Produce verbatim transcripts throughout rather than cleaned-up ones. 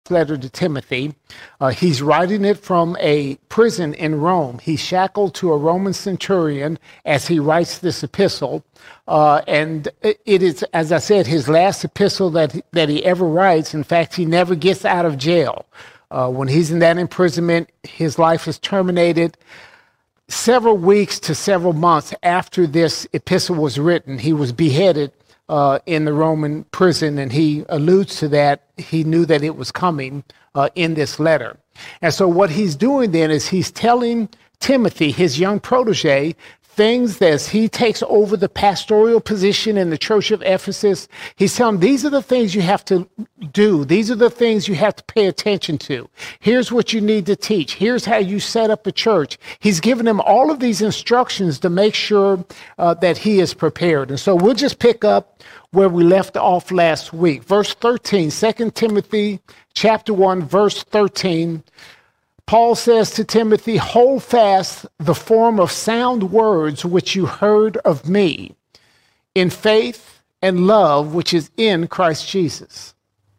letter to Timothy. Uh, he's writing it from a prison in Rome. He's shackled to a Roman centurion as he writes this epistle. Uh, and it is, as I said, his last epistle that, that he ever writes. In fact, he never gets out of jail. Uh, when he's in that imprisonment, his life is terminated. Several weeks to several months after this epistle was written, he was beheaded uh, in the Roman prison, and he alludes to that. He knew that it was coming uh, in this letter. And so what he's doing then is he's telling Timothy, his young protege, things as he takes over the pastoral position in the church of Ephesus. He's telling him, these are the things you have to do. These are the things you have to pay attention to. Here's what you need to teach. Here's how you set up a church. He's given him all of these instructions to make sure uh, that he is prepared. And so we'll just pick up where we left off last week. Verse thirteen, Second Timothy chapter one, verse thirteen. Paul says to Timothy, hold fast the form of sound words which you heard of me in faith and love, which is in Christ Jesus.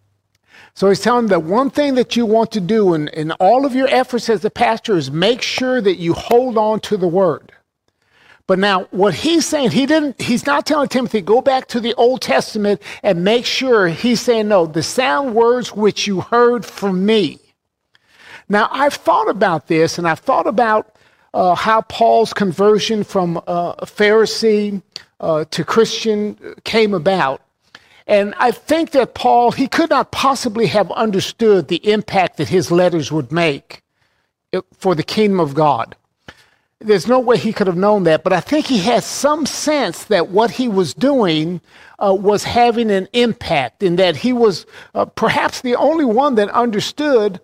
So he's telling him that one thing that you want to do in, in all of your efforts as a pastor is make sure that you hold on to the word. But now what he's saying, he didn't, he's not telling Timothy, go back to the Old Testament and make sure. He's saying, no, the sound words which you heard from me. Now, I've thought about this, and I've thought about uh, how Paul's conversion from uh, Pharisee uh, to Christian came about. And I think that Paul, he could not possibly have understood the impact that his letters would make for the kingdom of God. There's no way he could have known that, but I think he had some sense that what he was doing uh, was having an impact, and that he was uh, perhaps the only one that understood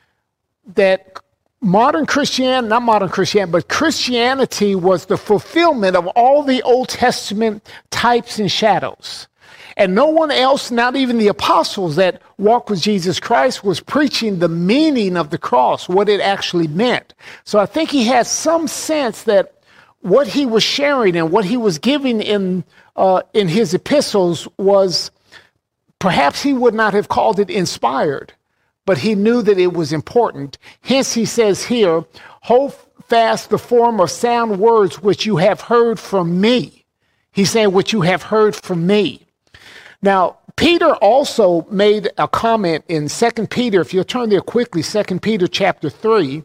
that modern Christianity, not modern Christianity, but Christianity was the fulfillment of all the Old Testament types and shadows. And no one else, not even the apostles that walked with Jesus Christ, was preaching the meaning of the cross, what it actually meant. So I think he had some sense that what he was sharing and what he was giving in uh, in his epistles was, perhaps he would not have called it inspired, but he knew that it was important. Hence, he says here, hold fast the form of sound words which you have heard from me. He's saying, what you have heard from me. Now, Peter also made a comment in Second Peter, if you'll turn there quickly, Second Peter chapter three.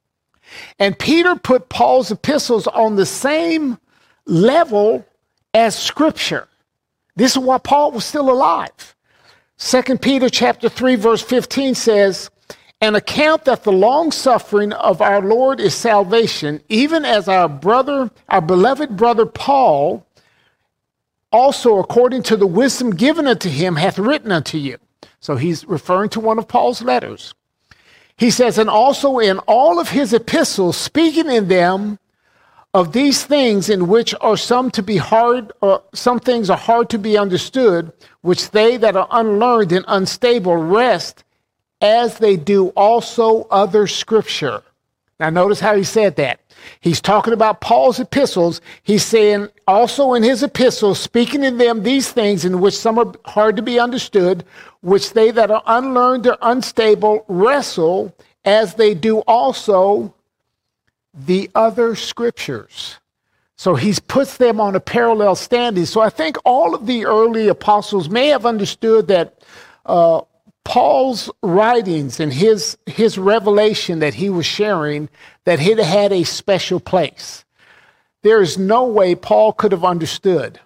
And Peter put Paul's epistles on the same level as Scripture. This is why Paul was still alive. Second Peter chapter three, verse fifteen says, an account that the long suffering of our Lord is salvation, even as our brother, our beloved brother Paul, also according to the wisdom given unto him, hath written unto you. So he's referring to one of Paul's letters. He says, and also in all of his epistles, speaking in them of these things in which are some to be hard, or some things are hard to be understood, which they that are unlearned and unstable rest, as they do also other scripture. Now notice how he said that. He's talking about Paul's epistles. He's saying also in his epistles, speaking in them these things in which some are hard to be understood, which they that are unlearned or unstable wrestle, as they do also the other scriptures. So he puts them on a parallel standing. So I think all of the early apostles may have understood that uh, Paul's writings and his, his revelation that he was sharing, that it had a special place. There is no way Paul could have understood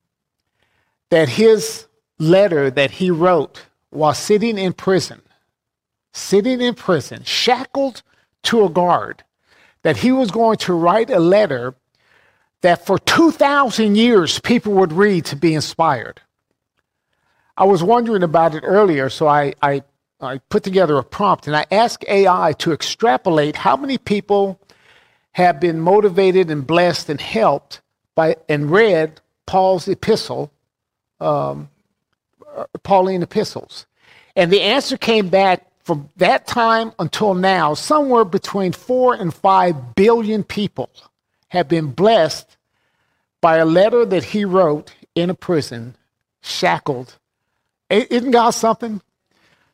that his letter that he wrote while sitting in prison, sitting in prison, shackled to a guard, that he was going to write a letter that for two thousand years people would read to be inspired. I was wondering about it earlier, so I, I, I put together a prompt, and I asked A I to extrapolate how many people have been motivated and blessed and helped by and read Paul's epistle, um, Pauline epistles. And the answer came back from that time until now, somewhere between four and five billion people have been blessed by a letter that he wrote in a prison, shackled. Isn't God something?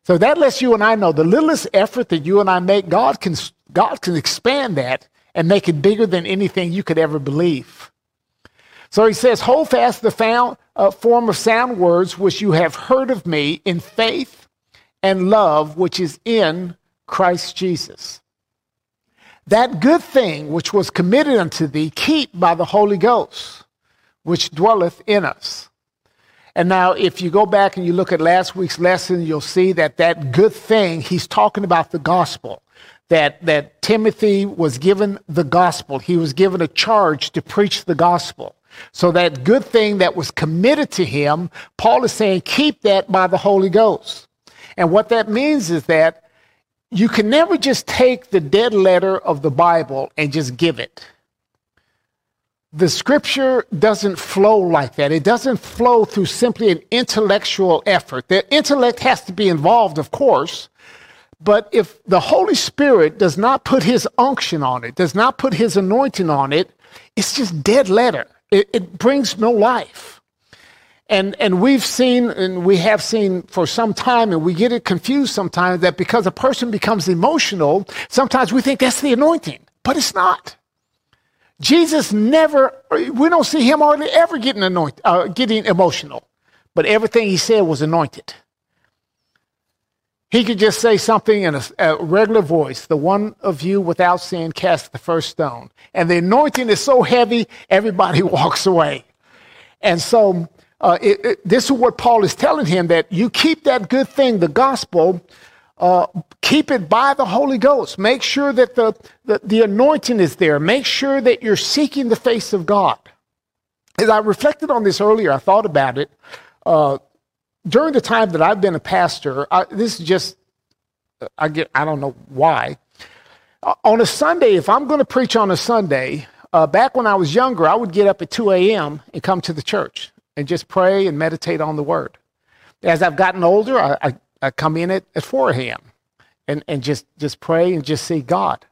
So that lets you and I know the littlest effort that you and I make, God can, God can expand that and make it bigger than anything you could ever believe. So he says, hold fast the found, uh, form of sound words which you have heard of me in faith and love which is in Christ Jesus. That good thing which was committed unto thee, keep by the Holy Ghost, which dwelleth in us. And now if you go back and you look at last week's lesson, you'll see that that good thing, he's talking about the gospel, that, that Timothy was given the gospel. He was given a charge to preach the gospel. So that good thing that was committed to him, Paul is saying, keep that by the Holy Ghost. And what that means is that you can never just take the dead letter of the Bible and just give it. The scripture doesn't flow like that. It doesn't flow through simply an intellectual effort. The intellect has to be involved, of course, but if the Holy Spirit does not put his unction on it, does not put his anointing on it, it's just dead letter. It, it brings no life. And and we've seen, and we have seen for some time, and we get it confused sometimes, that because a person becomes emotional, sometimes we think that's the anointing, but it's not. Jesus never, we don't see him hardly ever getting anointed, uh, getting emotional, but everything he said was anointed. He could just say something in a, a regular voice, the one of you without sin cast the first stone. And the anointing is so heavy, everybody walks away. And so uh, it, it, this is what Paul is telling him, that you keep that good thing, the gospel, uh, keep it by the Holy Ghost. Make sure that the, the, the anointing is there. Make sure that you're seeking the face of God. As I reflected on this earlier, I thought about it. Uh, During the time that I've been a pastor, I, this is just, I get, I don't know why. Uh, on a Sunday, if I'm going to preach on a Sunday, uh, back when I was younger, I would get up at two a.m. and come to the church and just pray and meditate on the word. As I've gotten older, I, I, I come in at, at four a.m. and, and just, just pray and just see God.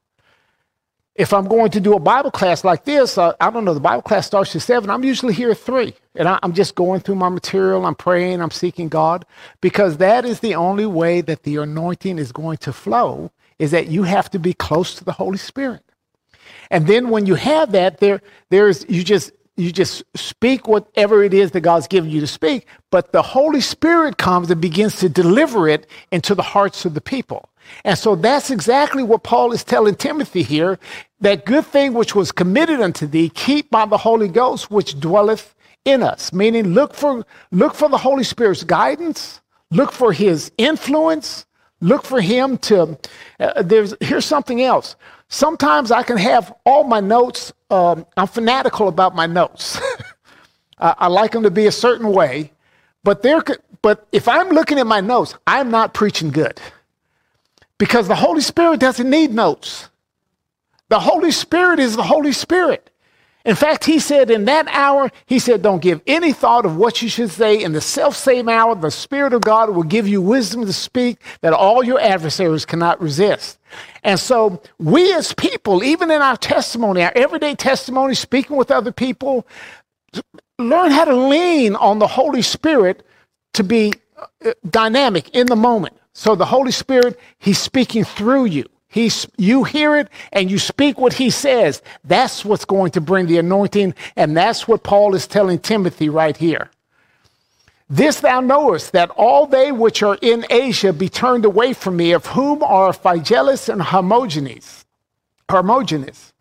If I'm going to do a Bible class like this, uh, I don't know, the Bible class starts at seven. I'm usually here at three. And I, I'm just going through my material. I'm praying. I'm seeking God. Because that is the only way that the anointing is going to flow, is that you have to be close to the Holy Spirit. And then when you have that, there, there's you just you just speak whatever it is that God's given you to speak. But the Holy Spirit comes and begins to deliver it into the hearts of the people. And so that's exactly what Paul is telling Timothy here. That good thing which was committed unto thee, keep by the Holy Ghost, which dwelleth in us. Meaning, look for look for the Holy Spirit's guidance. Look for his influence. Look for him to. Uh, there's here's something else. Sometimes I can have all my notes. Um, I'm fanatical about my notes. I, I like them to be a certain way. But there, but if I'm looking at my notes, I'm not preaching good. Because the Holy Spirit doesn't need notes. The Holy Spirit is the Holy Spirit. In fact, he said in that hour, he said, don't give any thought of what you should say. In the self-same hour, the Spirit of God will give you wisdom to speak that all your adversaries cannot resist. And so we as people, even in our testimony, our everyday testimony, speaking with other people, learn how to lean on the Holy Spirit to be dynamic in the moment. So the Holy Spirit, he's speaking through you. He's, you hear it and you speak what he says. That's what's going to bring the anointing. And that's what Paul is telling Timothy right here. This thou knowest, that all they which are in Asia be turned away from me, of whom are Phygelus and Hermogenes. Hermogenes.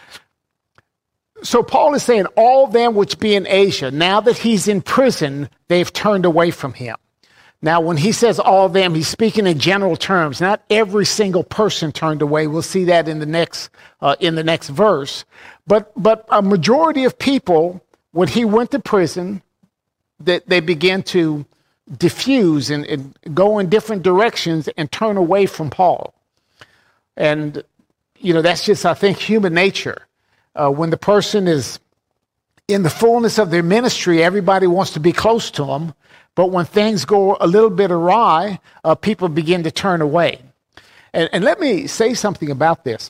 So Paul is saying all them which be in Asia, now that he's in prison, they've turned away from him. Now, when he says all of them, he's speaking in general terms. Not every single person turned away. We'll see that in the next uh, in the next verse. But but a majority of people, when he went to prison, that they began to diffuse and, and go in different directions and turn away from Paul. And you know that's just, I think, human nature. Uh, when the person is in the fullness of their ministry, everybody wants to be close to them. But when things go a little bit awry, uh, people begin to turn away. And, and let me say something about this.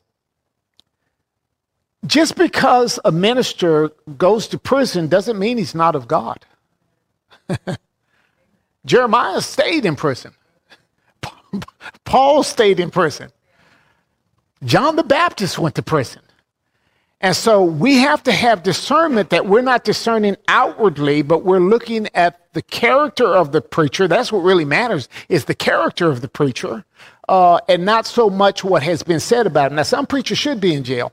Just because a minister goes to prison doesn't mean he's not of God. Jeremiah stayed in prison. Paul stayed in prison. John the Baptist went to prison. And so we have to have discernment that we're not discerning outwardly, but we're looking at the character of the preacher. That's what really matters, is the character of the preacher, uh, and not so much what has been said about him. Now, some preachers should be in jail.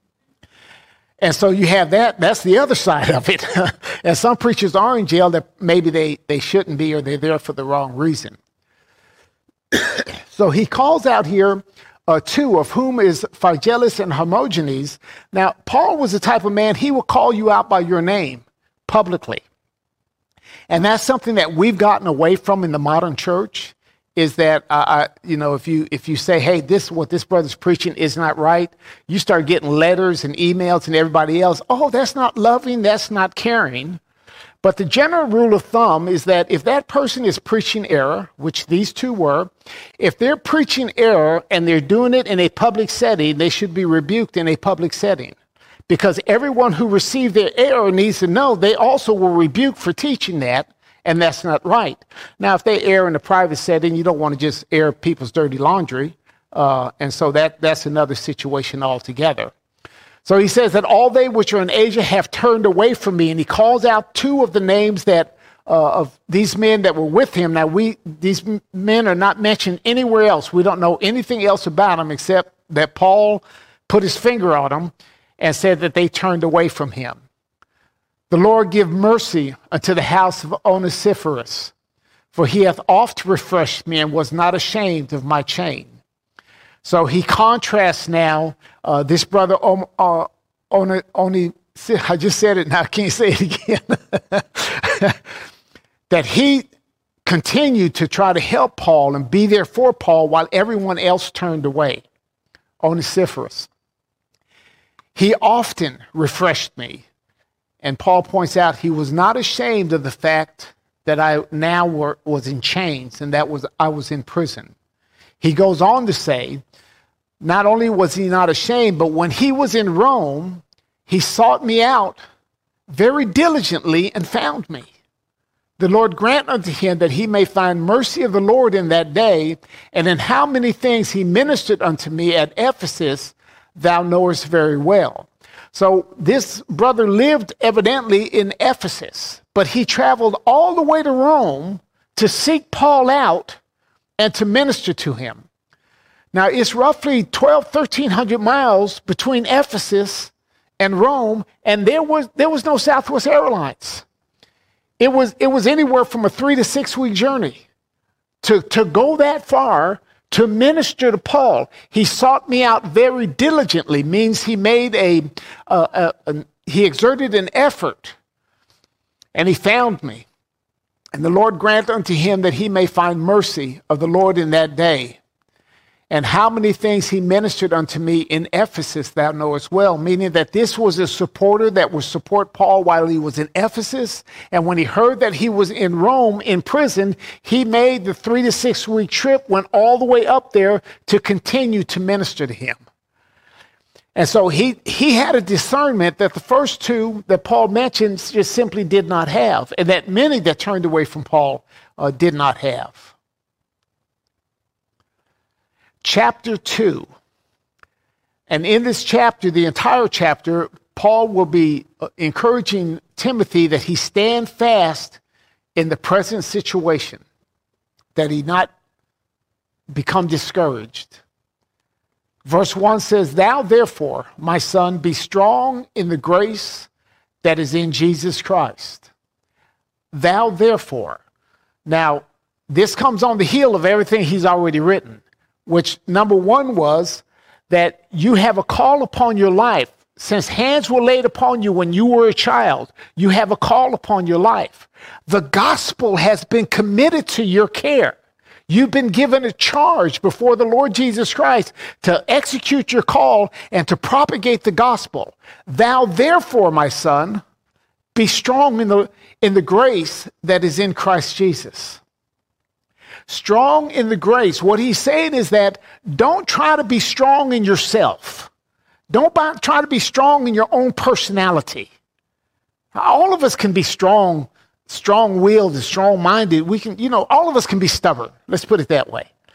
And so you have that. That's the other side of it. And some preachers are in jail that maybe they, they shouldn't be, or they're there for the wrong reason. So he calls out here uh, two, of whom is Phygellus and Hermogenes. Now, Paul was the type of man, he will call you out by your name publicly. And that's something that we've gotten away from in the modern church, is that, uh, I, you know, if you if you say, hey, this what this brother's preaching is not right, you start getting letters and emails and everybody else, oh, that's not loving, that's not caring. But the general rule of thumb is that if that person is preaching error, which these two were, if they're preaching error and they're doing it in a public setting, they should be rebuked in a public setting. Because everyone who received their error needs to know they also were rebuked for teaching that, and that's not right. Now, if they err in a private setting, you don't want to just air people's dirty laundry. Uh, and so that that's another situation altogether. So he says that all they which are in Asia have turned away from me, and he calls out two of the names that uh, of these men that were with him. Now, we these men are not mentioned anywhere else. We don't know anything else about them except that Paul put his finger on them and said that they turned away from him. The Lord give mercy unto the house of Onesiphorus, for he hath oft refreshed me and was not ashamed of my chain. So he contrasts now uh, this brother, um, uh, only, only, I just said it now, I can't say it again, that he continued to try to help Paul and be there for Paul while everyone else turned away. Onesiphorus. He often refreshed me. And Paul points out he was not ashamed of the fact that I now were, was in chains and that was I was in prison. He goes on to say, not only was he not ashamed, but when he was in Rome, he sought me out very diligently and found me. The Lord grant unto him that he may find mercy of the Lord in that day, and in how many things he ministered unto me at Ephesus, thou knowest very well. So this brother lived evidently in Ephesus, but he traveled all the way to Rome to seek Paul out and to minister to him. Now, it's roughly twelve, thirteen hundred miles between Ephesus and Rome, and there was there was no Southwest Airlines. It was it was anywhere from a three to six week journey to, to go that far to minister to Paul. He sought me out very diligently, means he made a, uh, a, a he exerted an effort, and he found me. And the Lord grant unto him that he may find mercy of the Lord in that day. And how many things he ministered unto me in Ephesus, thou knowest well, meaning that this was a supporter that would support Paul while he was in Ephesus. And when he heard that he was in Rome in prison, he made the three to six week trip, went all the way up there to continue to minister to him. And so he, he had a discernment that the first two that Paul mentions just simply did not have, and that many that turned away from Paul uh, did not have. Chapter two. And in this chapter, the entire chapter, Paul will be encouraging Timothy that he stand fast in the present situation, that he not become discouraged. Verse one says, "Thou therefore, my son, be strong in the grace that is in Jesus Christ." Thou therefore. Now, this comes on the heel of everything he's already written, which number one was that you have a call upon your life. Since hands were laid upon you when you were a child, you have a call upon your life. The gospel has been committed to your care. You've been given a charge before the Lord Jesus Christ to execute your call and to propagate the gospel. Thou therefore, my son, be strong in the, in the grace that is in Christ Jesus. Strong in the grace. What he's saying is that don't try to be strong in yourself. Don't try to be strong in your own personality. All of us can be strong, strong-willed and strong-minded. We can, you know, all of us can be stubborn. Let's put it that way.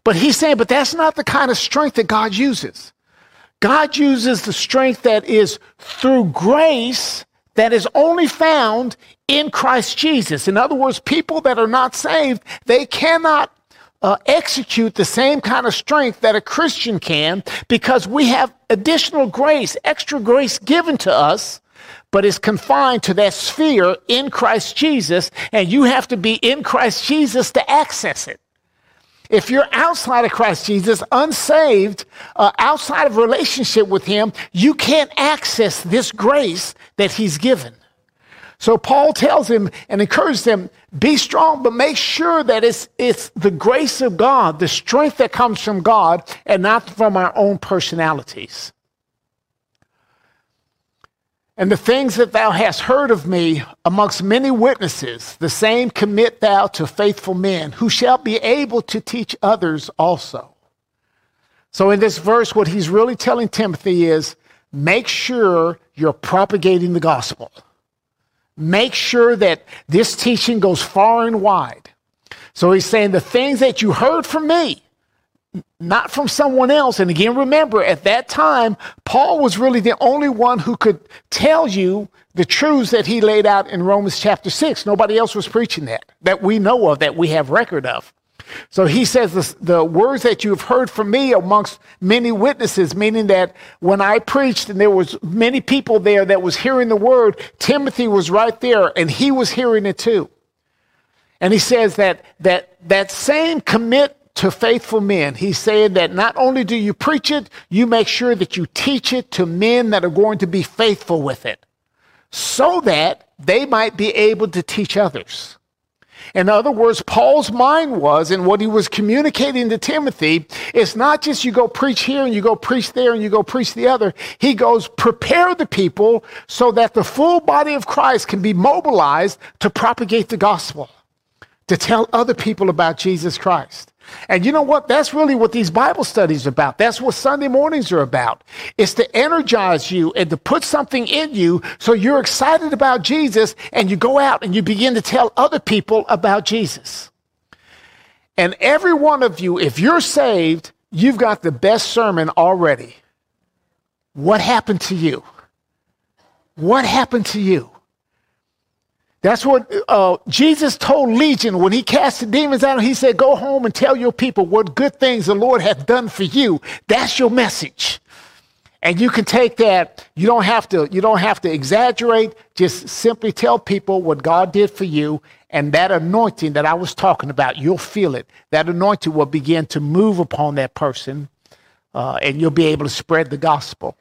But he's saying, but that's not the kind of strength that God uses. God uses the strength that is through grace that is only found in Christ Jesus. In other words, people that are not saved, they cannot uh, execute the same kind of strength that a Christian can, because we have additional grace, extra grace given to us, but it's confined to that sphere in Christ Jesus, and you have to be in Christ Jesus to access it. If you're outside of Christ Jesus, unsaved, uh, outside of relationship with him, you can't access this grace that he's given. So Paul tells him and encourages him, be strong, but make sure that it's, it's the grace of God, the strength that comes from God and not from our own personalities. And the things that thou hast heard of me amongst many witnesses, the same commit thou to faithful men, who shall be able to teach others also. So in this verse, what he's really telling Timothy is, make sure you're propagating the gospel. Make sure that this teaching goes far and wide. So he's saying the things that you heard from me, not from someone else. And again, remember, at that time, Paul was really the only one who could tell you the truths that he laid out in Romans chapter six. Nobody else was preaching that, that we know of, that we have record of. So he says the, the words that you've heard from me amongst many witnesses, meaning that when I preached and there was many people there that was hearing the word, Timothy was right there and he was hearing it too. And he says that that that same commit to faithful men. He's saying that not only do you preach it, you make sure that you teach it to men that are going to be faithful with it, so that they might be able to teach others. In other words, Paul's mind was, and what he was communicating to Timothy, it's not just you go preach here and you go preach there and you go preach the other. He goes, prepare the people so that the full body of Christ can be mobilized to propagate the gospel, to tell other people about Jesus Christ. And you know what? That's really what these Bible studies are about. That's what Sunday mornings are about. It's to energize you and to put something in you so you're excited about Jesus and you go out and you begin to tell other people about Jesus. And every one of you, if you're saved, you've got the best sermon already. What happened to you? What happened to you? That's what uh, Jesus told Legion when he cast the demons out. He said, go home and tell your people what good things the Lord hath done for you. That's your message. And you can take that. You don't have to, you don't have to exaggerate. Just simply tell people what God did for you. And that anointing that I was talking about, you'll feel it. That anointing will begin to move upon that person. Uh, and you'll be able to spread the gospel.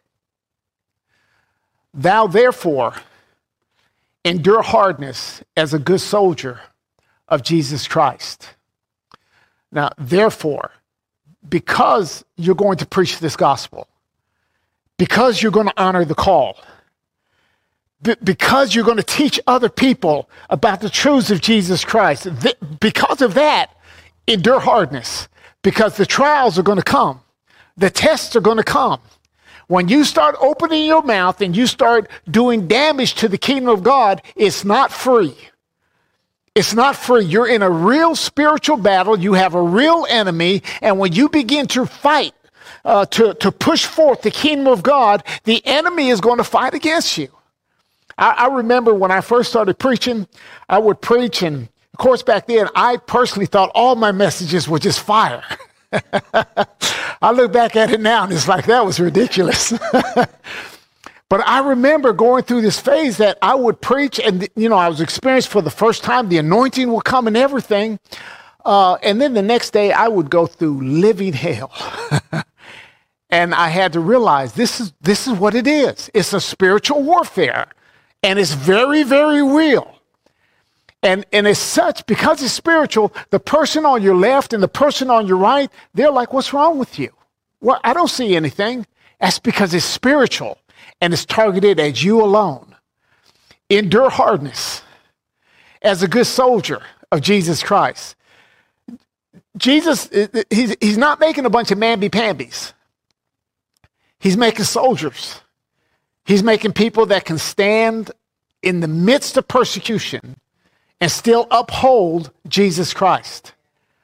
Thou therefore endure hardness as a good soldier of Jesus Christ. Now, therefore, because you're going to preach this gospel, because you're going to honor the call, b- because you're going to teach other people about the truths of Jesus Christ, th- because of that, endure hardness, because the trials are going to come. The tests are going to come. When you start opening your mouth and you start doing damage to the kingdom of God, it's not free. It's not free. You're in a real spiritual battle. You have a real enemy. And when you begin to fight, uh, to, to push forth the kingdom of God, the enemy is going to fight against you. I, I remember when I first started preaching, I would preach. And of course, back then, I personally thought all my messages were just fire. I look back at it now and it's like, that was ridiculous. But I remember going through this phase that I would preach and, you know, I was experienced for the first time. The anointing will come and everything. Uh, and then the next day I would go through living hell. And I had to realize this is, this is what it is. It's a spiritual warfare and it's very, very real. And, and as such, because it's spiritual, the person on your left and the person on your right, they're like, what's wrong with you? Well, I don't see anything. That's because it's spiritual and it's targeted at you alone. Endure hardness as a good soldier of Jesus Christ. Jesus, he's, he's not making a bunch of mamby-pambies. He's making soldiers. He's making people that can stand in the midst of persecution and still uphold Jesus Christ.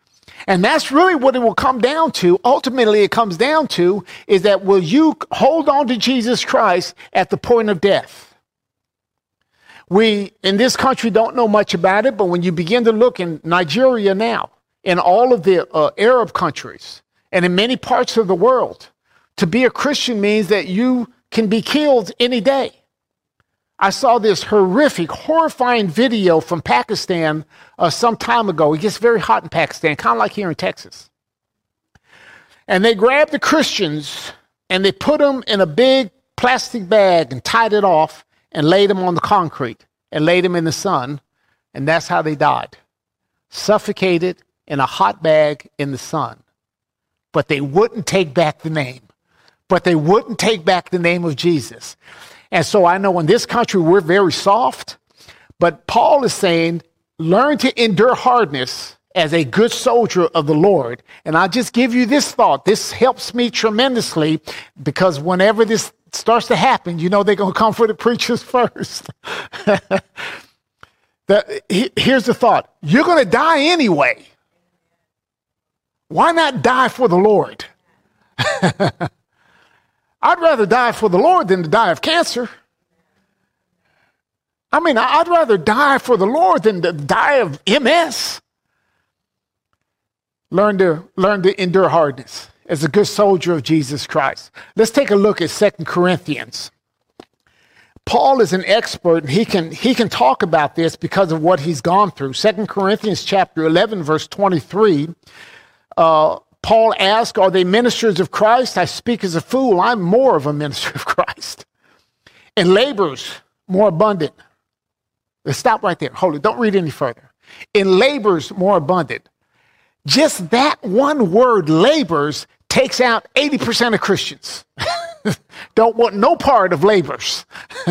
And that's really what it will come down to. Ultimately, it comes down to is that will you hold on to Jesus Christ at the point of death? We, in this country, don't know much about it, but when you begin to look in Nigeria now, in all of the uh, Arab countries, and in many parts of the world, to be a Christian means that you can be killed any day. I saw this horrific, horrifying video from Pakistan uh, some time ago. It gets very hot in Pakistan, kind of like here in Texas. And they grabbed the Christians and they put them in a big plastic bag and tied it off and laid them on the concrete and laid them in the sun. And that's how they died. Suffocated in a hot bag in the sun. But they wouldn't take back the name. But they wouldn't take back the name of Jesus. And so I know in this country we're very soft, but Paul is saying, learn to endure hardness as a good soldier of the Lord. And I'll just give you this thought. This helps me tremendously because whenever this starts to happen, you know they're going to come for the preachers first. the, he, here's the thought. You're going to die anyway. Why not die for the Lord? I'd rather die for the Lord than to die of cancer. I mean, I'd rather die for the Lord than to die of M S. Learn to, learn to endure hardness as a good soldier of Jesus Christ. Let's take a look at Second Corinthians. Paul is an expert, and he can, he can talk about this because of what he's gone through. Second Corinthians chapter eleven, verse twenty-three, uh, Paul asked, are they ministers of Christ? I speak as a fool. I'm more of a minister of Christ. And labors more abundant. Let's stop right there. Hold it. Don't read any further. In labors more abundant. Just that one word, labors, takes out eighty percent of Christians. Don't want no part of labors.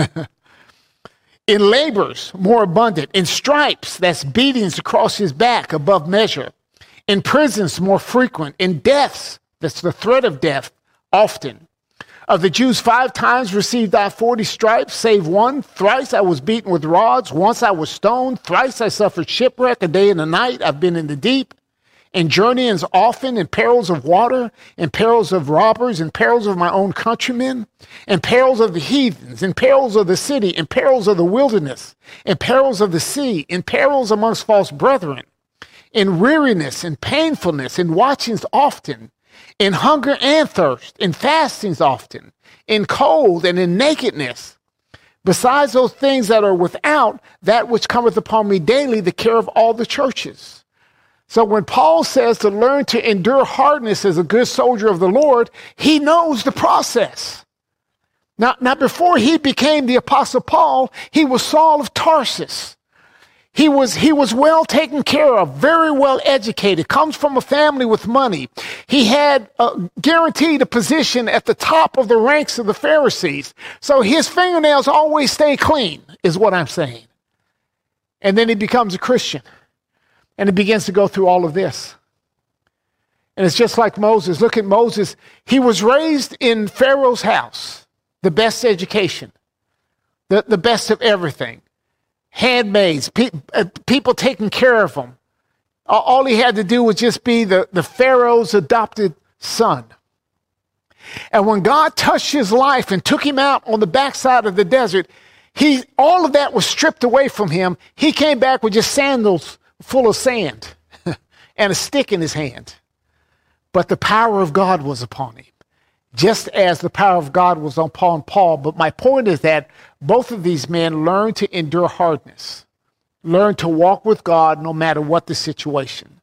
In labors more abundant. In stripes, that's beatings across his back above measure. In prisons, more frequent. In deaths, that's the threat of death, often. Of the Jews, five times received I forty stripes, save one. Thrice I was beaten with rods. Once I was stoned. Thrice I suffered shipwreck. A day and a night I've been in the deep. In journeyings often, in perils of water, in perils of robbers, in perils of my own countrymen, in perils of the heathens, in perils of the city, in perils of the wilderness, in perils of the sea, in perils amongst false brethren. In weariness and painfulness, in watchings often, in hunger and thirst, in fastings often, in cold and in nakedness. Besides those things that are without, that which cometh upon me daily, the care of all the churches. So when Paul says to learn to endure hardness as a good soldier of the Lord, he knows the process. Now, now before he became the Apostle Paul, he was Saul of Tarsus. He was, he was well taken care of, very well educated, comes from a family with money. He had uh, guaranteed a position at the top of the ranks of the Pharisees. So his fingernails always stay clean, is what I'm saying. And then he becomes a Christian. And he begins to go through all of this. And it's just like Moses. Look at Moses. He was raised in Pharaoh's house, the best education, the, the best of everything. Handmaids, pe- uh, people taking care of him. All he had to do was just be the, the Pharaoh's adopted son. And when God touched his life and took him out on the backside of the desert, he all of that was stripped away from him. He came back with just sandals full of sand and a stick in his hand. But the power of God was upon him, just as the power of God was upon Paul. But my point is that both of these men learned to endure hardness, learned to walk with God no matter what the situation.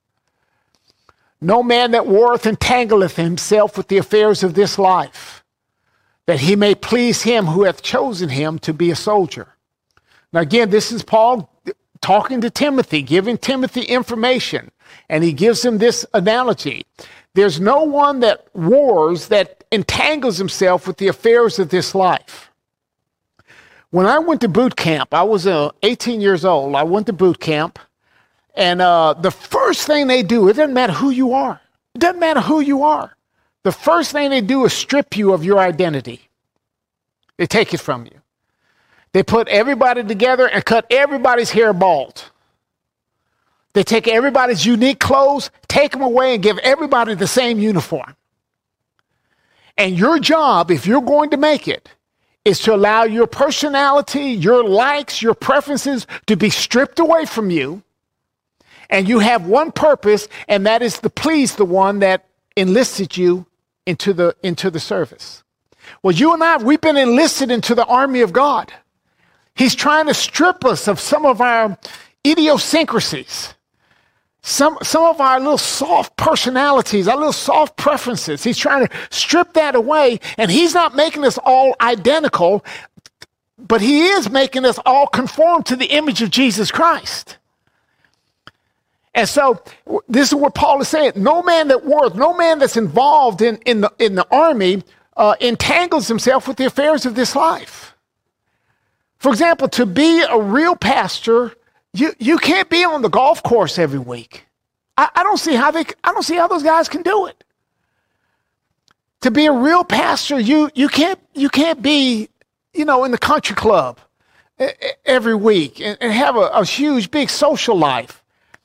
No man that warreth entangleth himself with the affairs of this life, that he may please him who hath chosen him to be a soldier. Now again, this is Paul talking to Timothy, giving Timothy information, and he gives him this analogy. There's no one that wars that entangles himself with the affairs of this life. When I went to boot camp, I was uh, eighteen years old. I went to boot camp, and uh, the first thing they do, it doesn't matter who you are. It doesn't matter who you are. The first thing they do is strip you of your identity. They take it from you. They put everybody together and cut everybody's hair bald. They take everybody's unique clothes, take them away and give everybody the same uniform. And your job, if you're going to make it, is to allow your personality, your likes, your preferences to be stripped away from you. And you have one purpose, and that is to please the one that enlisted you into the, into the service. Well, you and I, we've been enlisted into the army of God. He's trying to strip us of some of our idiosyncrasies, some, some of our little soft personalities, our little soft preferences. He's trying to strip that away, and he's not making us all identical, but he is making us all conform to the image of Jesus Christ. And so this is what Paul is saying. No man that worth, no man that's involved in, in, the, in the army uh, entangles himself with the affairs of this life. For example, to be a real pastor, you, you can't be on the golf course every week. I, I don't see how they, I don't see how those guys can do it. To be a real pastor, you, you can't, you can't be, you know, in the country club every week and, and have a, a huge, big social life.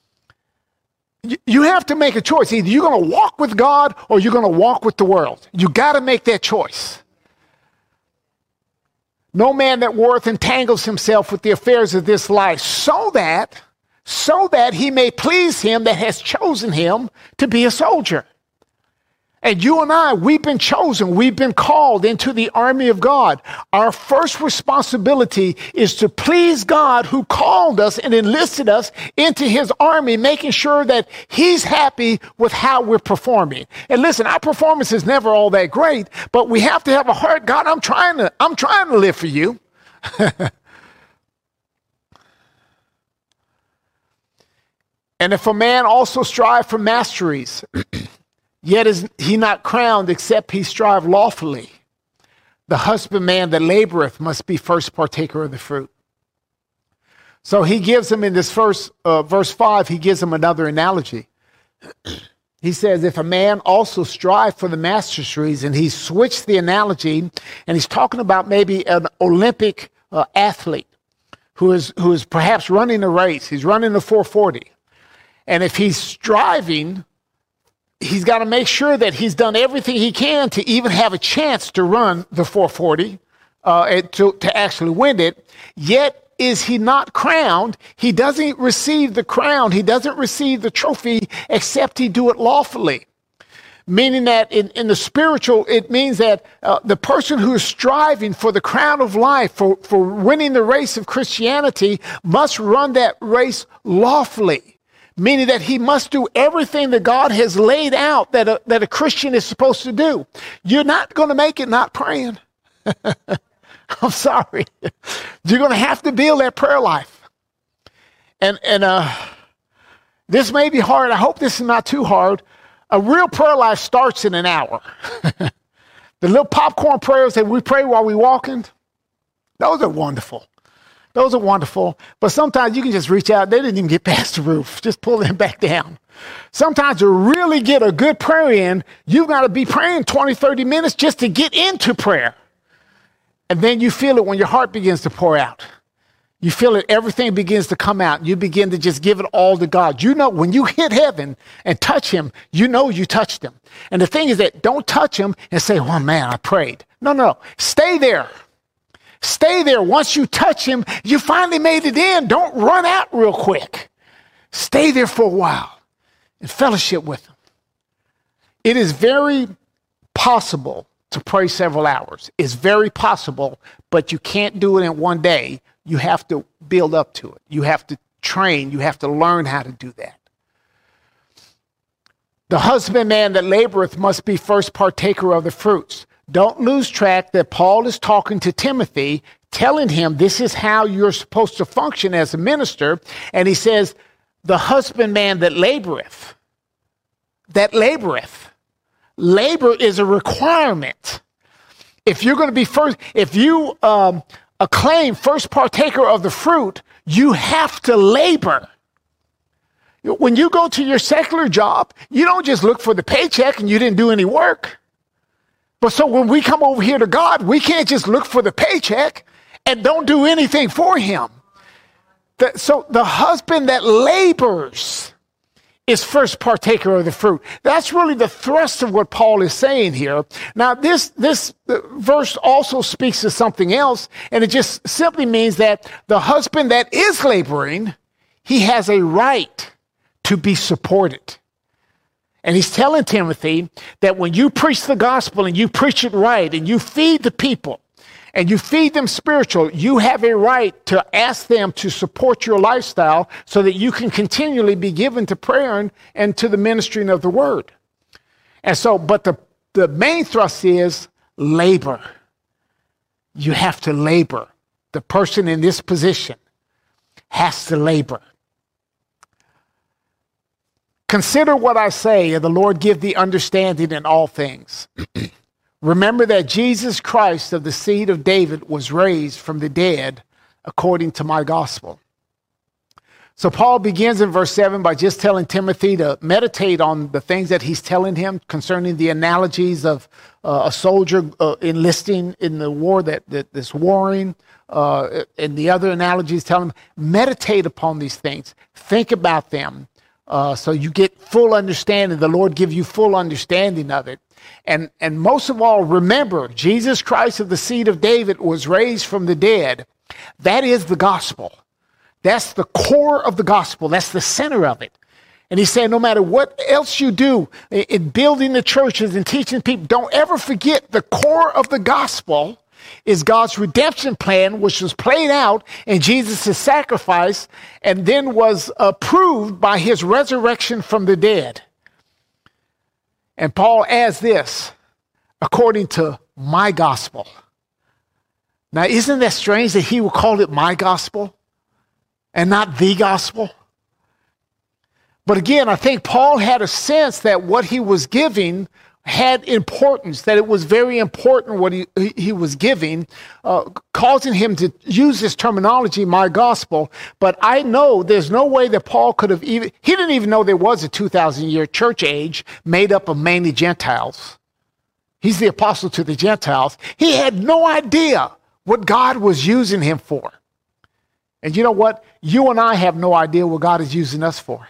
You have to make a choice. Either you're going to walk with God or you're going to walk with the world. You got to make that choice. No man that worth entangles himself with the affairs of this life, so that, so that he may please him that has chosen him to be a soldier. And you and I, we've been chosen, we've been called into the army of God. Our first responsibility is to please God who called us and enlisted us into his army, making sure that he's happy with how we're performing. And listen, our performance is never all that great, but we have to have a heart. God, I'm trying to, I'm trying to live for you. And if a man also strive for masteries, yet is he not crowned except he strive lawfully. The husbandman that laboreth must be first partaker of the fruit. So he gives him in this first uh, verse five, he gives him another analogy. He says, if a man also strive for the masteries, and he switched the analogy, and he's talking about maybe an Olympic uh, athlete who is, who is perhaps running a race. He's running the four forty. And if he's striving, he's got to make sure that he's done everything he can to even have a chance to run the four forty, uh, and to, to actually win it. Yet is he not crowned? He doesn't receive the crown. He doesn't receive the trophy except he do it lawfully. Meaning that in, in the spiritual, it means that uh, the person who is striving for the crown of life, for, for winning the race of Christianity, must run that race lawfully. Meaning that he must do everything that God has laid out that a, that a Christian is supposed to do. You're not going to make it not praying. I'm sorry. You're going to have to build that prayer life. And, and uh, this may be hard. I hope this is not too hard. A real prayer life starts in an hour. The little popcorn prayers that we pray while we're walking, those are wonderful. Those are wonderful, but sometimes you can just reach out. They didn't even get past the roof. Just pull them back down. Sometimes to really get a good prayer in, you've got to be praying twenty, thirty minutes just to get into prayer. And then you feel it when your heart begins to pour out. You feel it, everything begins to come out. You begin to just give it all to God. You know, when you hit heaven and touch him, you know you touched him. And the thing is that don't touch him and say, oh man, I prayed. No, no, stay there. Stay there. Once you touch him, you finally made it in. Don't run out real quick. Stay there for a while and fellowship with him. It is very possible to pray several hours. It's very possible, but you can't do it in one day. You have to build up to it. You have to train. You have to learn how to do that. The husbandman that laboreth must be first partaker of the fruits. Don't lose track that Paul is talking to Timothy, telling him this is how you're supposed to function as a minister. And he says, the husbandman that laboreth, that laboreth. Labor is a requirement. If you're going to be first, if you um, acclaim first partaker of the fruit, you have to labor. When you go to your secular job, you don't just look for the paycheck and you didn't do any work. But so when we come over here to God, we can't just look for the paycheck and don't do anything for him. The, so the husband that labors is first partaker of the fruit. That's really the thrust of what Paul is saying here. Now, this, this verse also speaks to something else, and it just simply means that the husband that is laboring, he has a right to be supported. And he's telling Timothy that when you preach the gospel and you preach it right and you feed the people and you feed them spiritual, you have a right to ask them to support your lifestyle so that you can continually be given to prayer and, and to the ministering of the word. And so, but the, the main thrust is labor. You have to labor. The person in this position has to labor. Consider what I say, and the Lord give thee understanding in all things. Remember that Jesus Christ of the seed of David was raised from the dead according to my gospel. So Paul begins in verse seven by just telling Timothy to meditate on the things that he's telling him concerning the analogies of uh, a soldier uh, enlisting in the war that, that that's warring, uh, and the other analogies tell him, meditate upon these things. Think about them uh, so you get full understanding. The Lord give you full understanding of it. And, and most of all, remember, Jesus Christ of the seed of David was raised from the dead. That is the gospel. That's the core of the gospel. That's the center of it. And he's saying no matter what else you do in building the churches and teaching people, don't ever forget the core of the gospel is God's redemption plan, which was played out in Jesus' sacrifice and then was approved by his resurrection from the dead. And Paul adds this, according to my gospel. Now, isn't that strange that he would call it my gospel and not the gospel? But again, I think Paul had a sense that what he was giving had importance, that it was very important what he, he was giving, uh, causing him to use this terminology, my gospel. But I know there's no way that Paul could have even, he didn't even know there was a two thousand year church age made up of mainly Gentiles. He's the apostle to the Gentiles. He had no idea what God was using him for. And you know what? You and I have no idea what God is using us for.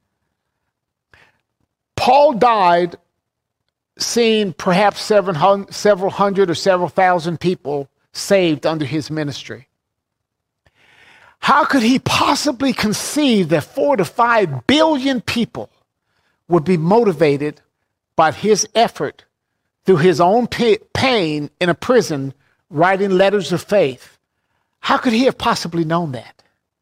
Paul died seeing perhaps several hundred or several thousand people saved under his ministry. How could he possibly conceive that four to five billion people would be motivated by his effort through his own pain in a prison, writing letters of faith? How could he have possibly known that?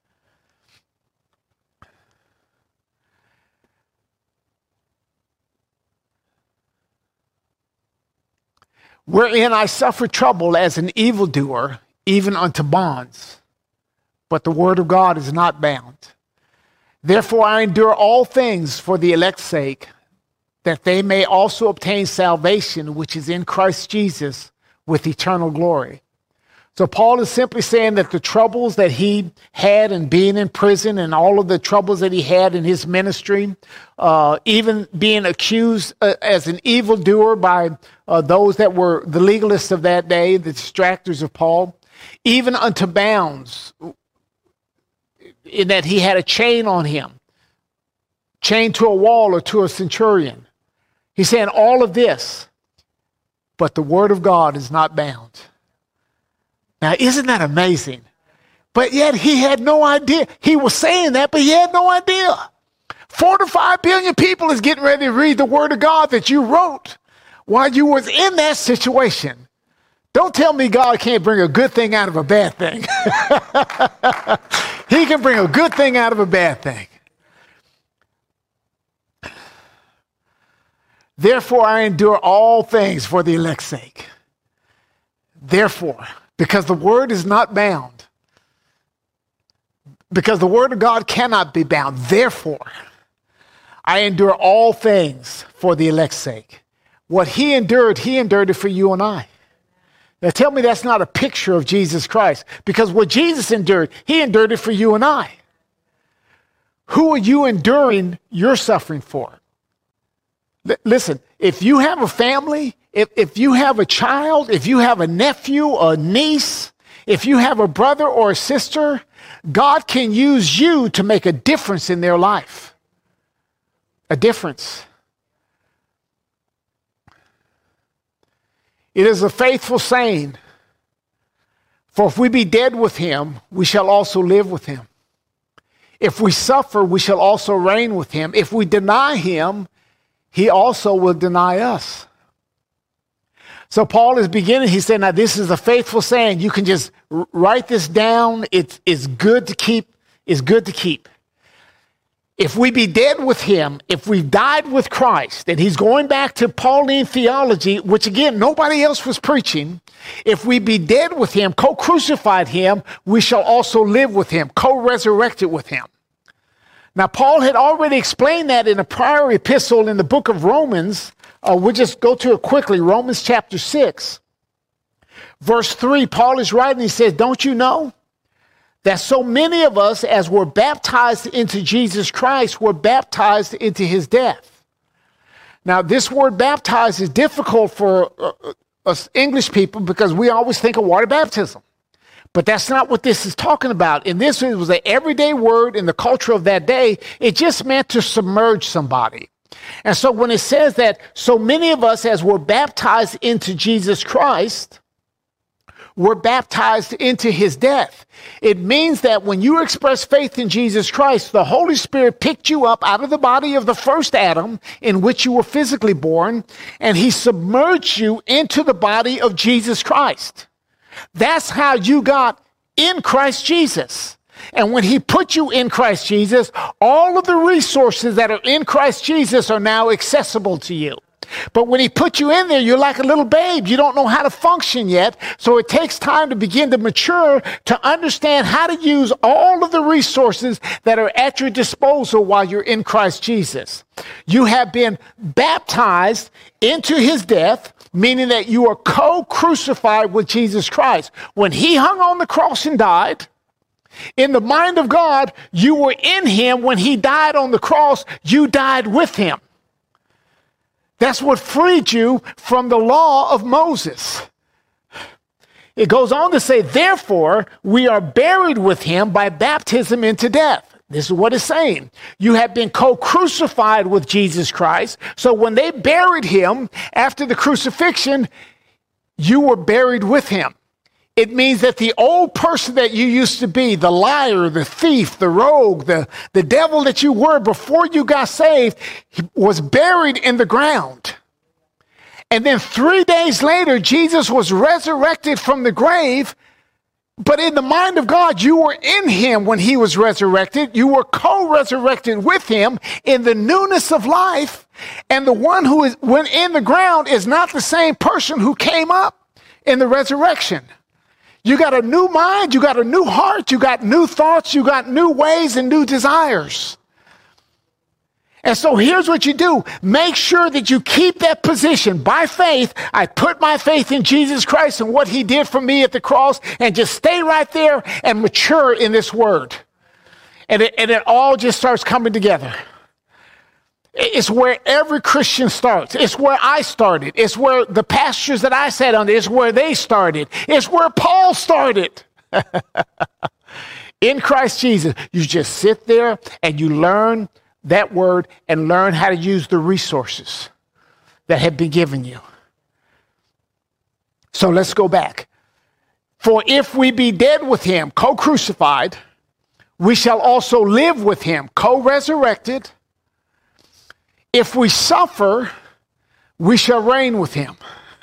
Wherein I suffer trouble as an evildoer, even unto bonds. But the word of God is not bound. Therefore I endure all things for the elect's sake, that they may also obtain salvation, which is in Christ Jesus, with eternal glory. So Paul is simply saying that the troubles that he had in being in prison and all of the troubles that he had in his ministry, uh, even being accused uh, as an evildoer by uh, those that were the legalists of that day, the distractors of Paul, even unto bounds, in that he had a chain on him, chained to a wall or to a centurion. He's saying all of this, but the word of God is not bound. Now, isn't that amazing? But yet he had no idea. He was saying that, but he had no idea. Four to five billion people is getting ready to read the word of God that you wrote while you was in that situation. Don't tell me God can't bring a good thing out of a bad thing. He can bring a good thing out of a bad thing. Therefore, I endure all things for the elect's sake. Therefore, because the word is not bound. Because the word of God cannot be bound. Therefore, I endure all things for the elect's sake. What he endured, he endured it for you and I. Now tell me that's not a picture of Jesus Christ. Because what Jesus endured, he endured it for you and I. Who are you enduring your suffering for? L- listen, if you have a family, If, if you have a child, if you have a nephew, a niece, if you have a brother or a sister, God can use you to make a difference in their life. a difference. It is a faithful saying, for if we be dead with him, we shall also live with him. If we suffer, we shall also reign with him. If we deny him, he also will deny us. So Paul is beginning, he said, now this is a faithful saying. You can just write this down. It's, it's good to keep. It's good to keep. If we be dead with him, if we've died with Christ, and he's going back to Pauline theology, which again, nobody else was preaching. If we be dead with him, co-crucified him, we shall also live with him, co-resurrected with him. Now, Paul had already explained that in a prior epistle in the book of Romans. Uh, we'll just go to it quickly. Romans chapter six, verse three, Paul is writing, he says, don't you know that so many of us, as were baptized into Jesus Christ, were baptized into his death? Now, this word baptized is difficult for uh, us English people because we always think of water baptism. But that's not what this is talking about. And this was an everyday word in the culture of that day. It just meant to submerge somebody. And so when it says that so many of us, as were baptized into Jesus Christ, were baptized into his death, it means that when you express faith in Jesus Christ, the Holy Spirit picked you up out of the body of the first Adam in which you were physically born, and he submerged you into the body of Jesus Christ. That's how you got in Christ Jesus. And when he put you in Christ Jesus, all of the resources that are in Christ Jesus are now accessible to you. But when he put you in there, you're like a little babe. You don't know how to function yet. So it takes time to begin to mature, to understand how to use all of the resources that are at your disposal while you're in Christ Jesus. You have been baptized into his death, meaning that you are co-crucified with Jesus Christ. When he hung on the cross and died, in the mind of God, you were in him. When he died on the cross, you died with him. That's what freed you from the law of Moses. It goes on to say, therefore, we are buried with him by baptism into death. This is what it's saying. You have been co-crucified with Jesus Christ. So when they buried him after the crucifixion, you were buried with him. It means that the old person that you used to be, the liar, the thief, the rogue, the, the devil that you were before you got saved, was buried in the ground. And then three days later, Jesus was resurrected from the grave. But in the mind of God, you were in him when he was resurrected. You were co-resurrected with him in the newness of life. And the one who is went in the ground is not the same person who came up in the resurrection. You got a new mind, you got a new heart, you got new thoughts, you got new ways and new desires. And so here's what you do. Make sure that you keep that position. By faith, I put my faith in Jesus Christ and what he did for me at the cross, and just stay right there and mature in this word. And it, and it all just starts coming together. It's where every Christian starts. It's where I started. It's where the pastors that I sat under, it's where they started. It's where Paul started. In Christ Jesus, you just sit there and you learn that word and learn how to use the resources that have been given you. So let's go back. For if we be dead with him, co-crucified, we shall also live with him, co-resurrected. If we suffer, we shall reign with him.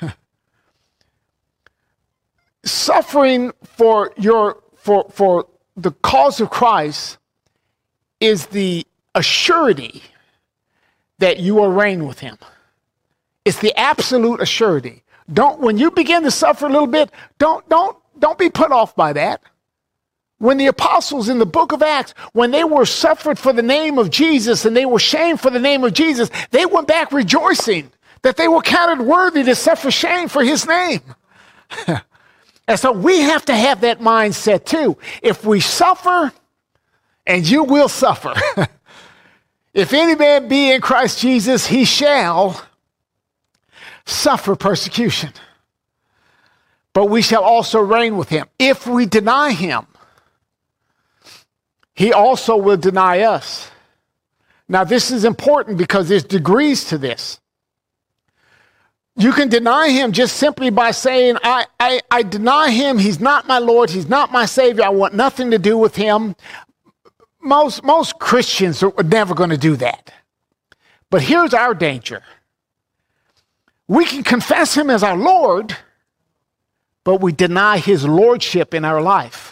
Suffering for your for for the cause of Christ is the assurity that you will reign with him. It's the absolute assurity. Don't when you begin to suffer a little bit, don't don't don't be put off by that. When the apostles in the book of Acts, when they were suffered for the name of Jesus and they were shamed for the name of Jesus, they went back rejoicing that they were counted worthy to suffer shame for his name. And so we have to have that mindset too. If we suffer, and you will suffer, if any man be in Christ Jesus, he shall suffer persecution. But we shall also reign with him. If we deny him, he also will deny us. Now, this is important because there's degrees to this. You can deny him just simply by saying, I, I, I deny him. He's not my Lord. He's not my Savior. I want nothing to do with him. Most, most Christians are never going to do that. But here's our danger. We can confess him as our Lord, but we deny his lordship in our life.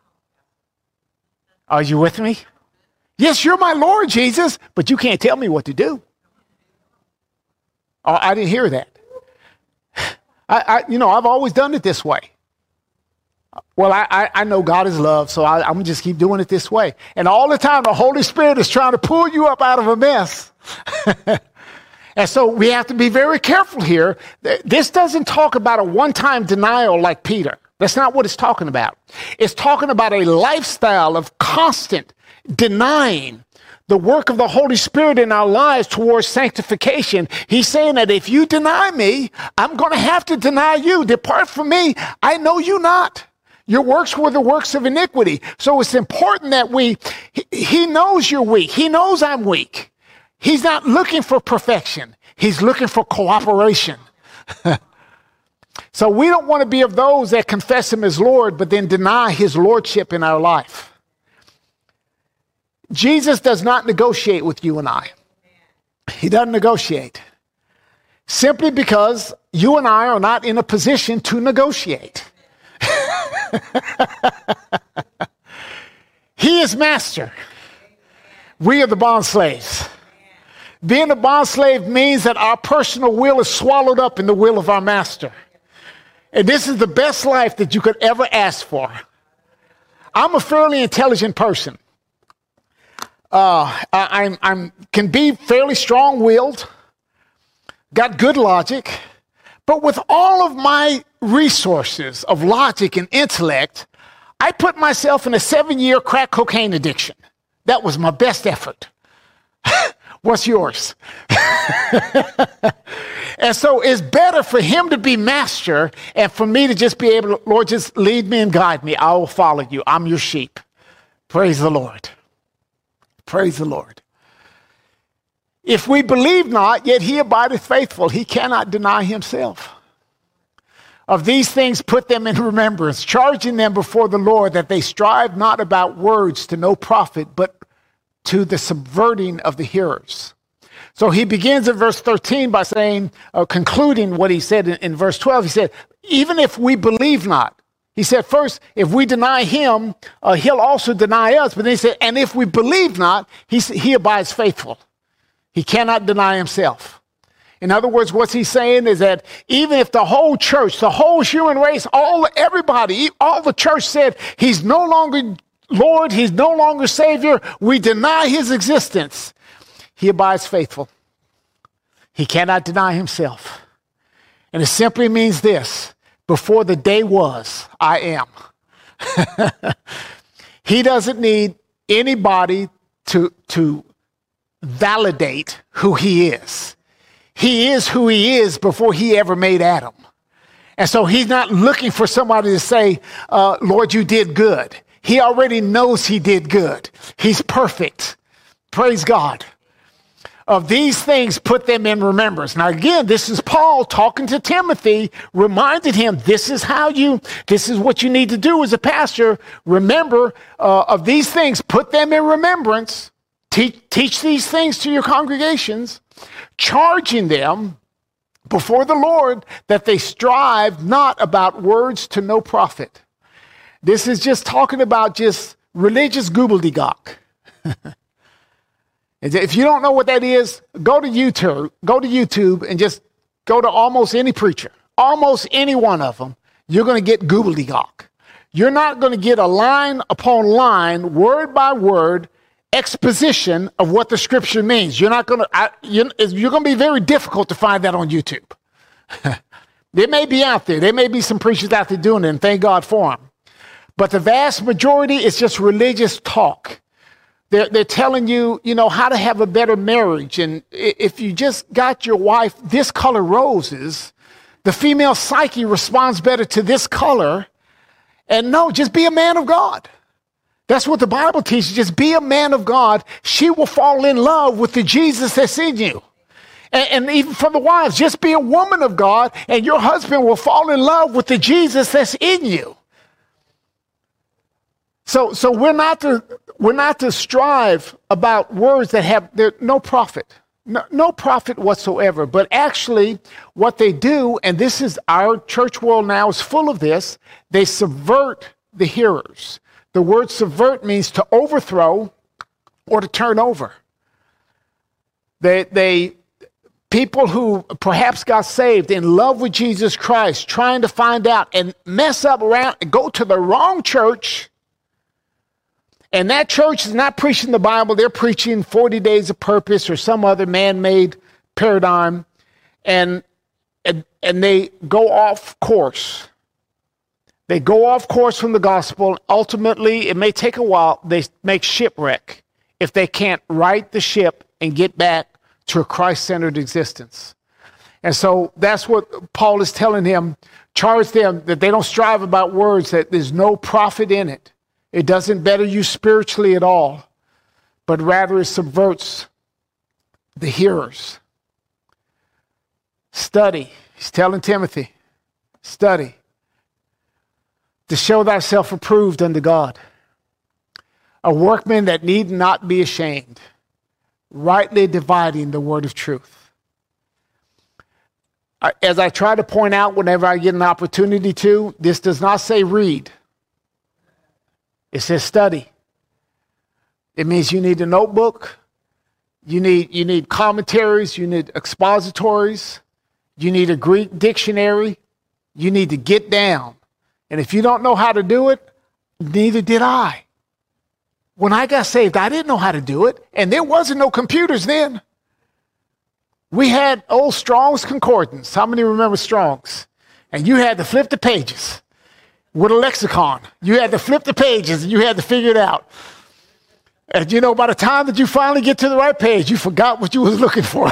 Are you with me? Yes, you're my Lord, Jesus, but you can't tell me what to do. Oh, I didn't hear that. I, I, you know, I've always done it this way. Well, I, I, I know God is love, so I, I'm going to just keep doing it this way. And all the time, the Holy Spirit is trying to pull you up out of a mess. And so we have to be very careful here. This doesn't talk about a one-time denial like Peter. That's not what it's talking about. It's talking about a lifestyle of constant denying the work of the Holy Spirit in our lives towards sanctification. He's saying that if you deny me, I'm going to have to deny you. Depart from me. I know you not. Your works were the works of iniquity. So it's important that we, he, he knows you're weak. He knows I'm weak. He's not looking for perfection. He's looking for cooperation. So we don't want to be of those that confess him as Lord, but then deny his lordship in our life. Jesus does not negotiate with you and I. He doesn't negotiate. Simply because you and I are not in a position to negotiate. He is master. We are the bond slaves. Being a bond slave means that our personal will is swallowed up in the will of our master. And this is the best life that you could ever ask for. I'm a fairly intelligent person. Uh, I, I'm, I'm can be fairly strong-willed, got good logic, but with all of my resources of logic and intellect, I put myself in a seven-year crack cocaine addiction. That was my best effort. What's yours? And so it's better for him to be master and for me to just be able to, Lord, just lead me and guide me. I will follow you. I'm your sheep. Praise the Lord. Praise the Lord. If we believe not, yet he abideth faithful. He cannot deny himself. Of these things put them in remembrance, charging them before the Lord that they strive not about words to no profit, but to the subverting of the hearers. So he begins in verse thirteen by saying, uh, concluding what he said in, in verse twelve. He said, even if we believe not, he said, first, if we deny him, uh, he'll also deny us. But then he said, and if we believe not, he, he abides faithful. He cannot deny himself. In other words, what's he saying is that even if the whole church, the whole human race, all everybody, all the church said he's no longer Lord, he's no longer Savior, we deny his existence, he abides faithful. He cannot deny himself. And it simply means this: before the day was, I am. He doesn't need anybody to, to validate who he is. He is who he is before he ever made Adam. And so he's not looking for somebody to say, uh, Lord, you did good. He already knows he did good. He's perfect. Praise God. Of these things, put them in remembrance. Now, again, this is Paul talking to Timothy, reminded him, this is how you, this is what you need to do as a pastor. Remember, uh, of these things, put them in remembrance. Teach, teach these things to your congregations, charging them before the Lord that they strive not about words to no profit. This is just talking about just religious gobbledygook. If you don't know what that is, go to YouTube, go to YouTube and just go to almost any preacher, almost any one of them. You're going to get gobbledygook. You're not going to get a line upon line, word by word exposition of what the scripture means. You're not going to, I, you're, you're going to be very difficult to find that on YouTube. They may be out there. There may be some preachers out there doing it, and thank God for them. But the vast majority is just religious talk. They're, they're telling you, you know, how to have a better marriage. And if you just got your wife this color roses, the female psyche responds better to this color. And no, just be a man of God. That's what the Bible teaches. Just be a man of God. She will fall in love with the Jesus that's in you. And, and even for the wives, just be a woman of God, and your husband will fall in love with the Jesus that's in you. So, so we're not to we're not to strive about words that have no profit, no, no profit whatsoever. But actually, what they do, and this is our church world now is full of this, they subvert the hearers. The word subvert means to overthrow or to turn over. They they people who perhaps got saved in love with Jesus Christ, trying to find out and mess up around and go to the wrong church. And that church is not preaching the Bible. They're preaching forty days of purpose or some other man-made paradigm. And, and, and they go off course. They go off course from the gospel. Ultimately, it may take a while. They make shipwreck if they can't right the ship and get back to a Christ-centered existence. And so that's what Paul is telling him. Charge them that they don't strive about words, that there's no profit in it. It doesn't better you spiritually at all, but rather it subverts the hearers. Study. He's telling Timothy, study to show thyself approved unto God, a workman that need not be ashamed, rightly dividing the word of truth. As I try to point out whenever I get an opportunity to, this does not say read. It says study. It means you need a notebook. You need, you need commentaries. You need expositories. You need a Greek dictionary. You need to get down. And if you don't know how to do it, neither did I. When I got saved, I didn't know how to do it. And there wasn't no computers then. We had old Strong's Concordance. How many remember Strong's? And you had to flip the pages. With a lexicon, you had to flip the pages and you had to figure it out. And you know, by the time that you finally get to the right page, you forgot what you was looking for.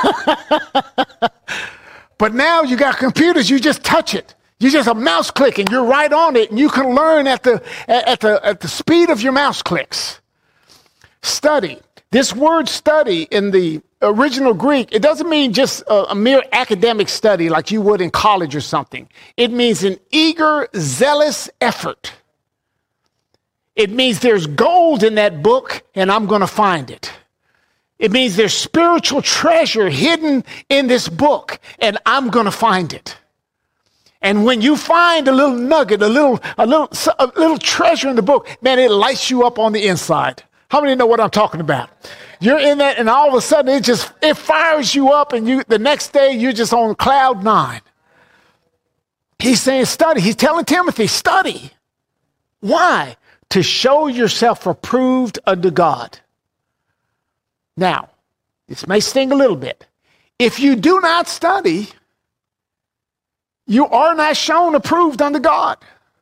But now you got computers, you just touch it. You just a mouse click and you're right on it, and you can learn at the at the at the speed of your mouse clicks. Study. This word study in the original Greek, it doesn't mean just a, a mere academic study like you would in college or something. It means an eager, zealous effort. It means there's gold in that book and I'm going to find it. It means there's spiritual treasure hidden in this book and I'm going to find it. And when you find a little nugget, a little, a little, a little treasure in the book, man, it lights you up on the inside. How many know what I'm talking about? You're in that, and all of a sudden it just it fires you up, and you the next day you're just on cloud nine. He's saying study. He's telling Timothy, study. Why? To show yourself approved unto God. Now, this may sting a little bit. If you do not study, you are not shown approved unto God.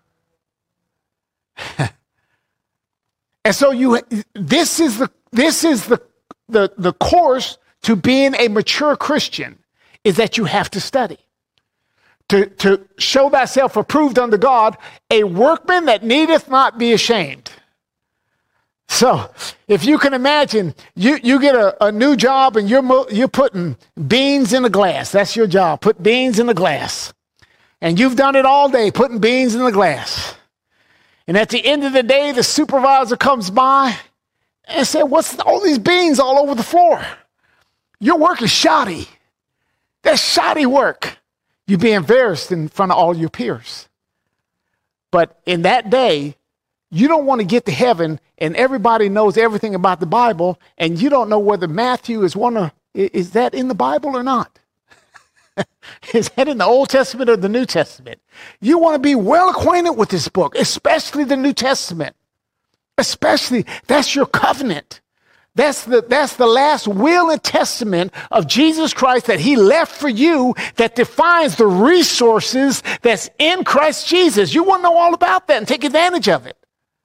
And so you, this is the this is the, the the course to being a mature Christian, is that you have to study. To, to show thyself approved unto God, a workman that needeth not be ashamed. So if you can imagine, you, you get a, a new job and you're you're putting beans in a glass. That's your job. Put beans in the glass. And you've done it all day, putting beans in the glass. And at the end of the day, the supervisor comes by and said, what's all these beans all over the floor? Your work is shoddy. That's shoddy work. You'd be embarrassed in front of all your peers. But in that day, you don't want to get to heaven and everybody knows everything about the Bible and you don't know whether Matthew is one of, is that in the Bible or not? Is that in the Old Testament or the New Testament? You want to be well acquainted with this book, especially the New Testament. Especially, that's your covenant. That's the, that's the last will and testament of Jesus Christ that he left for you that defines the resources that's in Christ Jesus. You want to know all about that and take advantage of it.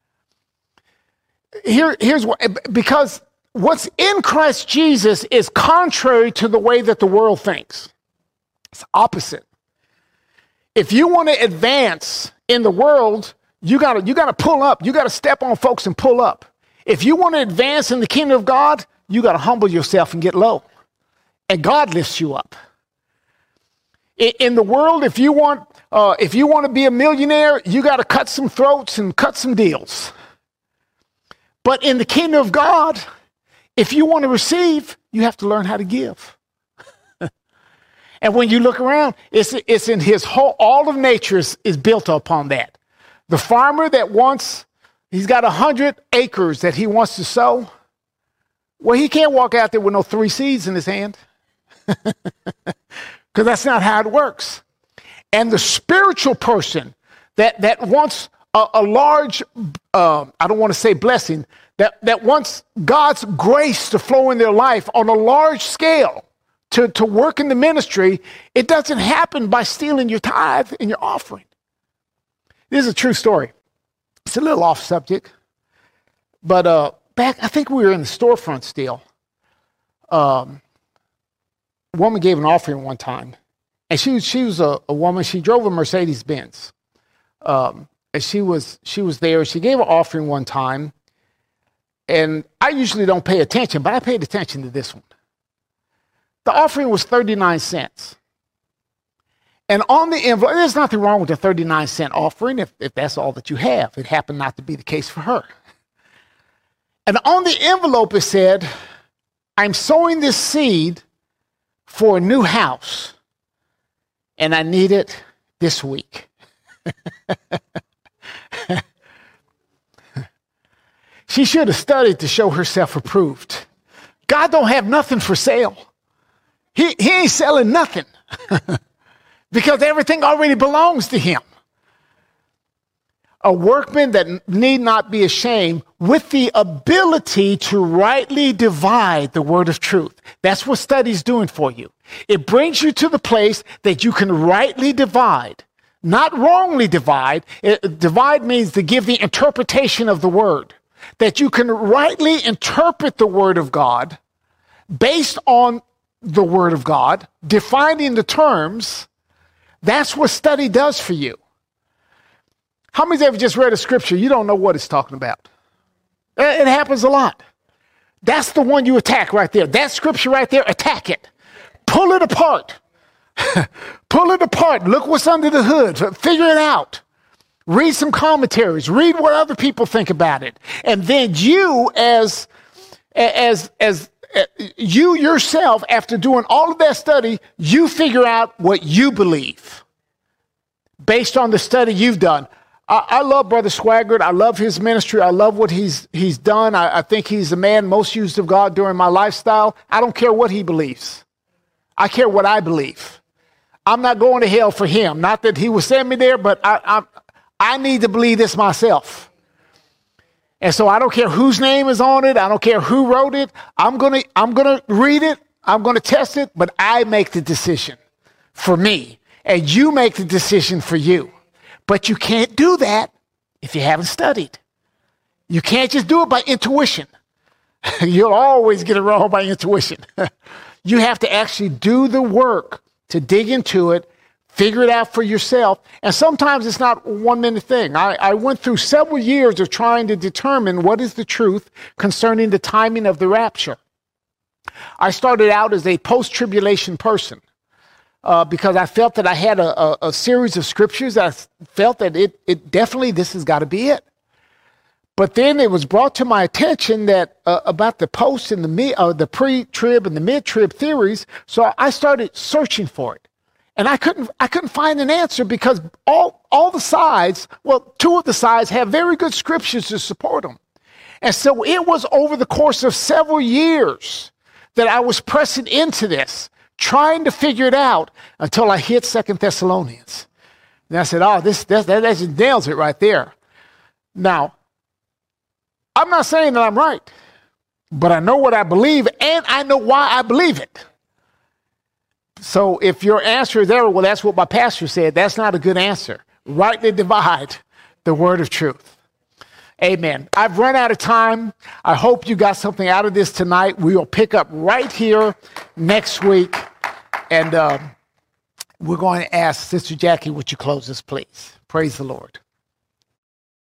Here, here's what, because what's in Christ Jesus is contrary to the way that the world thinks. It's opposite. If you want to advance in the world, You gotta, you gotta pull up. You gotta step on folks and pull up. If you want to advance in the kingdom of God, you gotta humble yourself and get low. And God lifts you up. In, in the world, if you want, uh, if you want to be a millionaire, you gotta cut some throats and cut some deals. But in the kingdom of God, if you want to receive, you have to learn how to give. And when you look around, it's, it's in his whole, all of nature is, is built upon that. The farmer that wants, he's got a hundred acres that he wants to sow. Well, he can't walk out there with no three seeds in his hand. Because that's not how it works. And the spiritual person that, that wants a, a large, uh, I don't want to say blessing, that, that wants God's grace to flow in their life on a large scale, to, to work in the ministry, it doesn't happen by stealing your tithe and your offering. This is a true story. It's a little off subject, but uh, back, I think we were in the storefront still. Um, a woman gave an offering one time, and she, she was a, a woman, she drove a Mercedes Benz. Um, and she was, she was there, she gave an offering one time, and I usually don't pay attention, but I paid attention to this one. The offering was thirty-nine cents. And on the envelope, there's nothing wrong with the thirty-nine cent offering if, if that's all that you have. It happened not to be the case for her. And on the envelope it said, I'm sowing this seed for a new house, and I need it this week. She should have studied to show herself approved. God don't have nothing for sale. He, he ain't selling nothing because everything already belongs to him. A workman that need not be ashamed, with the ability to rightly divide the word of truth. That's what study's doing for you. It brings you to the place that you can rightly divide, not wrongly divide. It, divide means to give the interpretation of the word. That you can rightly interpret the word of God based on the word of God, defining the terms. That's what study does for you. How many's ever just read a scripture, you don't know what it's talking about? It happens a lot. That's the one you attack right there. That scripture right there, attack it. Pull it apart. Pull it apart. Look what's under the hood. Figure it out. Read some commentaries. Read what other people think about it. And then you as, as, as, you yourself, after doing all of that study, you figure out what you believe based on the study you've done. I, I love Brother Swaggart. I love his ministry. I love what he's he's done. I, I think he's the man most used of God during my lifestyle. I don't care what he believes. I care what I believe. I'm not going to hell for him. Not that he will send me there, but I I, I need to believe this myself. And so I don't care whose name is on it. I don't care who wrote it. I'm going to I'm going to read it. I'm going to test it, but I make the decision for me, and you make the decision for you. But you can't do that if you haven't studied. You can't just do it by intuition. You'll always get it wrong by intuition. You have to actually do the work to dig into it, figure it out for yourself. And sometimes it's not a one-minute thing. I, I went through several years of trying to determine what is the truth concerning the timing of the rapture. I started out as a post-tribulation person uh, because I felt that I had a, a, a series of scriptures. I felt that it, it definitely, this has got to be it. But then it was brought to my attention that uh, about the post and the mid, uh, the pre-trib and the mid-trib theories. So I started searching for it. And I couldn't I couldn't find an answer because all, all the sides, well, two of the sides have very good scriptures to support them. And so it was over the course of several years that I was pressing into this, trying to figure it out until I hit Second Thessalonians. And I said, oh, this, this that, that just nails it right there. Now, I'm not saying that I'm right, but I know what I believe and I know why I believe it. So if your answer is there, well, that's what my pastor said. That's not a good answer. Rightly divide the word of truth. Amen. I've run out of time. I hope you got something out of this tonight. We will pick up right here next week. And uh, we're going to ask Sister Jackie, would you close us, please? Praise the Lord.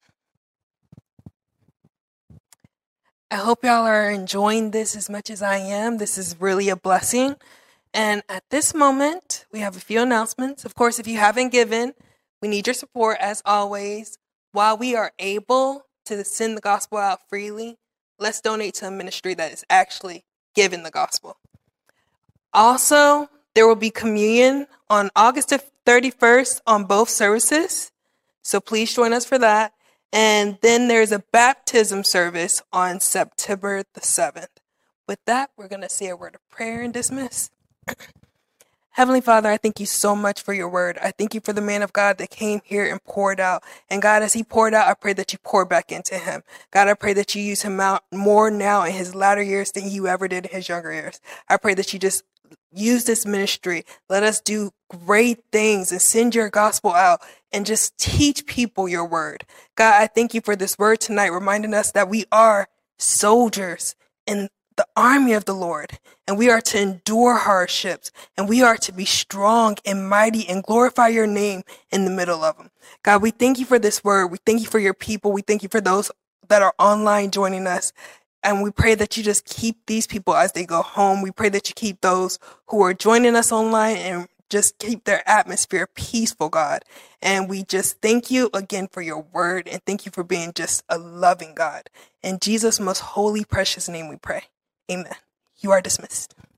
I hope y'all are enjoying this as much as I am. This is really a blessing. And at this moment, we have a few announcements. Of course, if you haven't given, we need your support as always. While we are able to send the gospel out freely, let's donate to a ministry that is actually giving the gospel. Also, there will be communion on August thirty-first on both services. So please join us for that. And then there's a baptism service on September the seventh. With that, we're going to say a word of prayer and dismiss. Heavenly Father, I thank you so much for your word. I thank you for the man of God that came here and poured out. And God, as he poured out, I pray that you pour back into him. God, I pray that you use him out more now in his latter years than you ever did in his younger years. I pray that you just use this ministry. Let us do great things and send your gospel out and just teach people your word. God, I thank you for this word tonight, reminding us that we are soldiers in the army of the Lord, and we are to endure hardships, and we are to be strong and mighty and glorify your name in the middle of them. God, we thank you for this word. We thank you for your people. We thank you for those that are online joining us. And we pray that you just keep these people as they go home. We pray that you keep those who are joining us online and just keep their atmosphere peaceful, God. And we just thank you again for your word, and thank you for being just a loving God. In Jesus' most holy, precious name we pray. Amen. You are dismissed.